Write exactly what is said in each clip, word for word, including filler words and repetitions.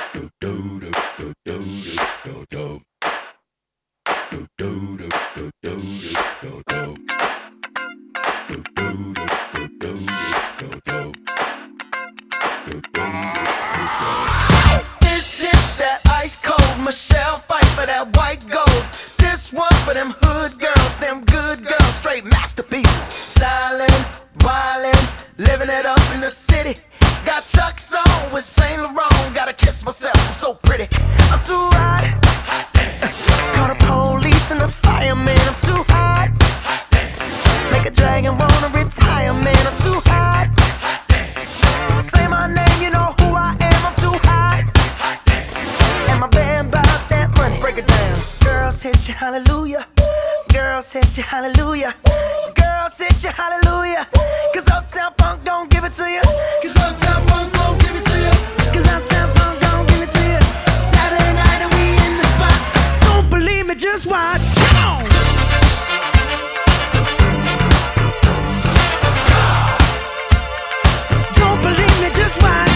This is that ice cold Michelle fight for that white gold. This one for them hood girls, them good girls, straight masterpieces. Stylin', wildin', living it up in the city. Got Chuck's on with Saint Laurent. Gotta kiss myself, I'm so pretty. I'm too hot. Call the police and the fireman. I'm too hot. Make a dragon wanna retire, man. I'm too hot. Say my name, you know who I am. I'm too hot. And my band bout that money. Break it down. Girls hit you, hallelujah. Girls hit you, hallelujah. Girls hit you, hallelujah. Cause Uptown Funk don't give it to you. Cause Uptown Funk don't give it to you. Cause Uptown Funk don't give it to you. Saturday night and we in the spot. Don't believe me, just watch. Come on. Don't believe me, just watch.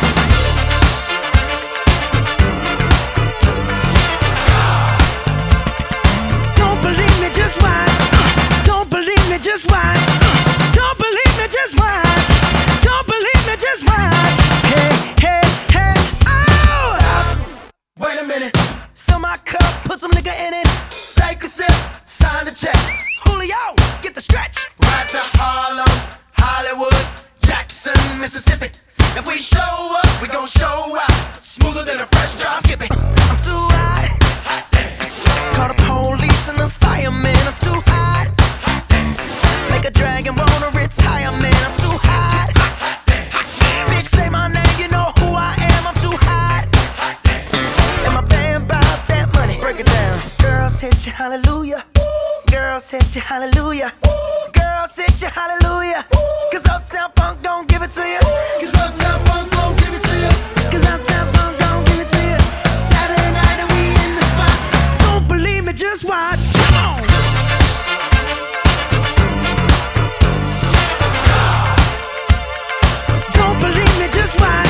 Don't believe me, just watch. Don't believe me, just watch. Don't believe me, just watch. Don't believe me, just watch. Hey, hey, hey, oh! Stop. Wait a minute. Fill my cup, put some nigga in it. Take a sip, sign the check. Julio, get the stretch. Right to Harlem, Hollywood, Jackson, Mississippi. If we show up, we gon' show out. Smoother than a fresh drop. Skip it. I'm too hot. Call the police and the fireman. I'm too hot. Make a dragon wanna retire, man. I'm too hot. Bitch, say my name, you know who I am. I'm too hot. And my band bout that money. Break it down. Girls hit you, hallelujah. Girls hit you, hallelujah. Girls hit you, hallelujah. Cause Uptown Funk don't give it to you. Cause Uptown Funk don't give it to you. Cause Uptown Funk don't give it to you. Saturday night and we in the spot. Don't believe me, just watch. Come on. Don't believe me, just watch.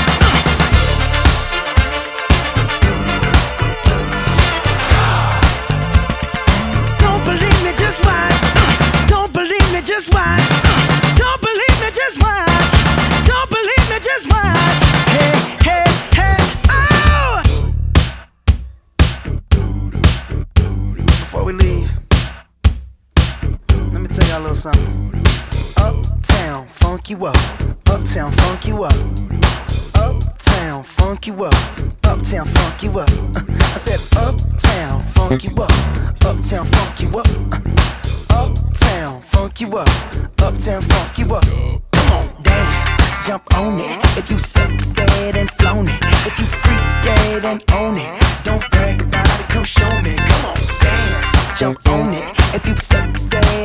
Don't believe me, just watch. Don't believe me, just watch. Don't believe me, just watch. Don't believe me, just watch. Hey, hey, hey, oh! Before we leave, let me tell y'all a little something. Uptown, funk you up. Uptown, funk you up. Uptown, funk you up. Uptown, funk you up. I said uptown, funk you up. Uptown, funk you up. Uptown, funk you up. Uptown, funk you up. Come on, dance, jump on it. If you sexed and flown it. If you freak dead and own it. Don't brag about it, come show me. Come on, dance, jump on it. If you sexed